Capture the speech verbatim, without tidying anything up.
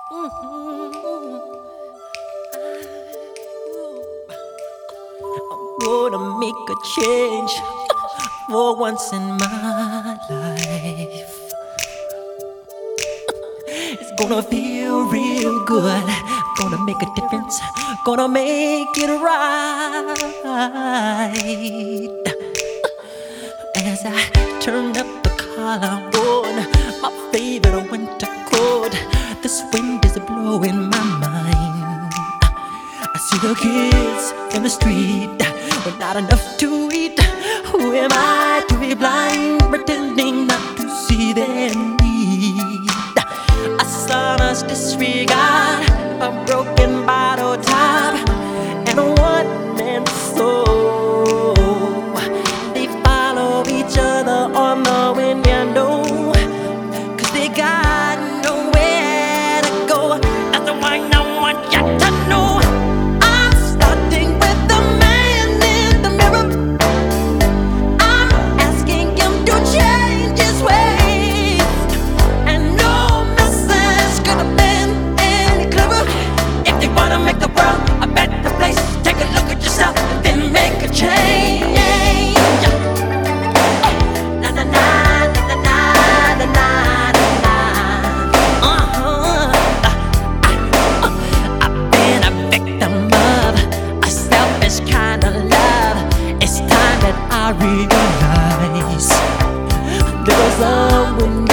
Gonna make a change for once in my life. It's gonna feel real good. Gonna make a difference. Gonna make it right. As I turn up the collar on my favorite winter coat, this wind is blowing my mind. I see the kids in the street with not enough to eat. Who am I to be blind, pretending not to see their need? A sonorous disregard, a broken bottle top, and a one-man soul. They follow each other on the window, 'cause they got nowhere to go. That's the one I want you to know. I'm starting with the man in the mirror. I'm asking him to change his ways, and no message could have been any clearer. If you wanna make the world a better place, take a look at yourself, then make a change. Na na na na na na na na. Uh-huh. I've been a victim of a selfish kind of love. It's time that I realize there was someone